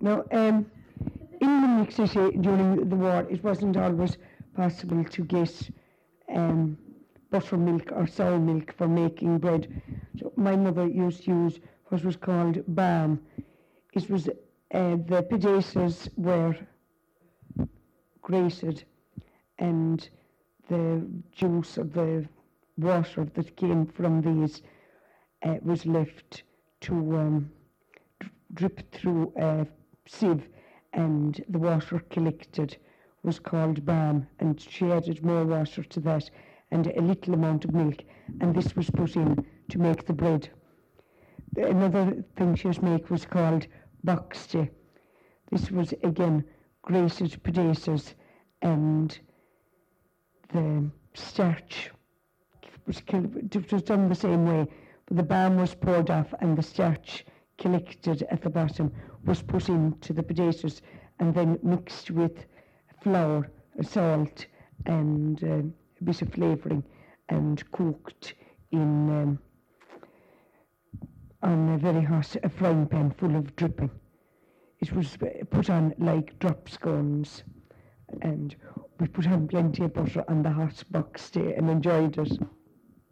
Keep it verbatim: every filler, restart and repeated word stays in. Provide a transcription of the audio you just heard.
Now, um, in Limerick City during the war, it wasn't always possible to get um, buttermilk or sour milk for making bread. So my mother used to use what was called balm. It was uh, the potatoes were grated and the juice of the water that came from these uh, was left to um, dr- drip through a sieve, and the water collected was called balm, and she added more water to that and a little amount of milk, and this was put in to make the bread. Another thing she was make was called boxty. This was again grated potatoes and the starch was, it was done the same way, but the balm was poured off and the starch collected at the bottom was put into the potatoes and then mixed with flour, salt and uh, a bit of flavouring and cooked in um, on a very hot a frying pan full of dripping. It was put on like drop scones, and we put on plenty of butter on the hot box day and enjoyed it.